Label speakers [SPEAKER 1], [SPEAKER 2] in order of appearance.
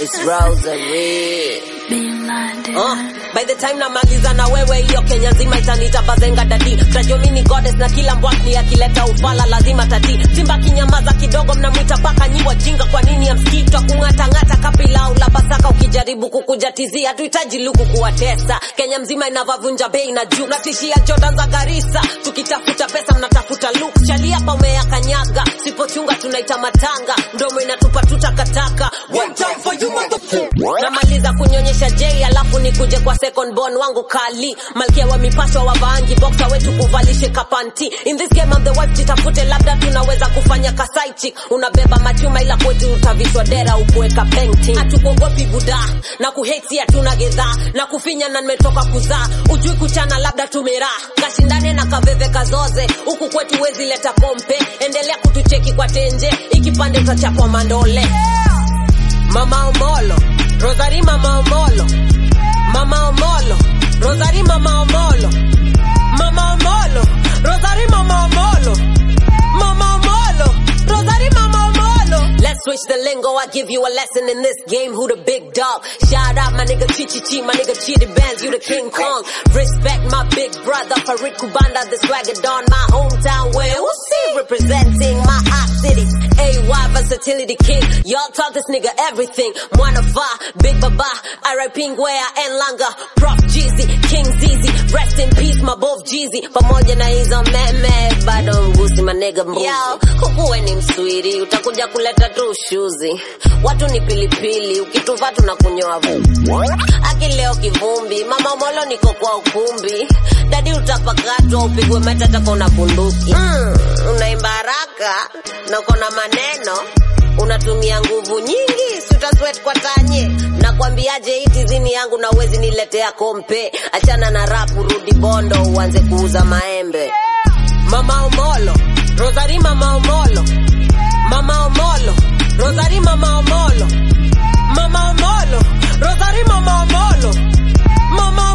[SPEAKER 1] Miss Rosary. By the time namaliza na wewe hiyo Kenya nzima itanita bazenga dadi. Tajua mimi goddess na kila mbwakni akileta ufala lazima tati. Simba kinyamaza kidogo mnamuita paka nyi wajinga kwa nini amsikitwa kungata kapila ula pasaka ukijaribu kukujatizia hatuhitaji luku kuwatesa. Kenya mzima inavavunja bei na juu. Natishia Jordan za Garissa tukitafuta pesa mnatafuta look. Chali hapa umeyakanyaga sipochunga tunaita matanga. Ndomo inatupa tutakataka. One time for you motherfucker. Namaliza kunyonyesha J alafu nikuje kwa second born wangu Kali. Malkia wa mipasho wa vaangi boxer wetu kuvalishe kapanti. In this game I'm the wife titafute labda tunaweza kufanya kasaichi. Unabeba machuma ila kwetu utavishwa dera ukuweka painting. Hatukuogopi buda na kuhate hatuna gedha na kufinya na nimetoka kuzaa. Ujui kuchana labda tumera. Kashindane na kaveve kazoze huku kwetu wezi leta kompe. Endelea kutucheki kwa tenje ikipande utachapwa mandole. Mama Omolo Rosary Mama Omolo Mama Omolo Rosary Mama Omolo Mama Omolo Rosary Mama Omolo Mama Omolo Rosary Mama Omolo. Let's switch the lingo, I give you a lesson in this game. Who the big dog? Shout out my nigga Chichi, my nigga Chidi Benz, you the King Kong. Respect my big brother Farid Kubanda, the swagger don my hometown where we'll see representing my hot city. AY versatility king, y'all taught this nigga everything. Mwana Fa, Big Baba, R.I.P. Ngwea and Langa, Prof Jeezy, King Zizi, rest in peace my both Jeezy. Pamoja na hizo meme, bado mgusi my nigga mbuzi. Yo, kukuwe ni mswiri, utakuja kuleta tu shuzi. Watu ni pilipili, ukituva tunakunyoa vumbi. Akileo kivumbi, Mama Omolo niko kwa ukumbi. Dadi utapakatwa, upigwe matata kona bunduki. Unaimba haraka, na kona maneno. Unatumia nguvu nyingi, suta sweat kwa tanye. Nakwambiaje hii tizini yangu na uwezi niletea kompe. Achana na rap rudi bondo, uanze kuuza maembe. Mama Omolo Rosary Mama Omolo Mama Omolo Rosary Mama Omolo Mama Omolo Rosary Mama Omolo Mama